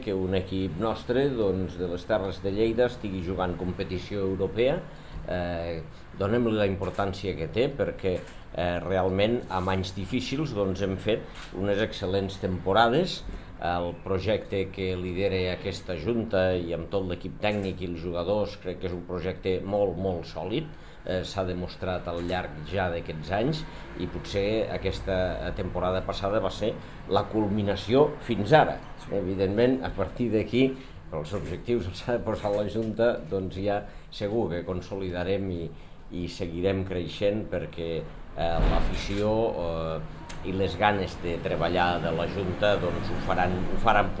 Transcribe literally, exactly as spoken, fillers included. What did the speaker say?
que un equip nostre doncs, de les Terres de Lleida estigui jugant competició europea. Eh, Donem-li la importància que té perquè eh, realment amb anys difícils doncs, hem fet unes excel·lents temporades. El projecte que lidera aquesta Junta i amb tot l'equip tècnic i els jugadors crec que és un projecte molt, molt sòlid. Eh, s'ha demostrat al llarg ja d'aquests anys i potser aquesta temporada passada va ser la culminació fins ara. Evidentment, a partir d'aquí, els objectius els ha de posar la Junta, doncs ja segur que consolidarem i, i seguirem creixent perquè eh, l'afició eh, i les ganes de treballar de la Junta doncs, ho faran, ho faran possible.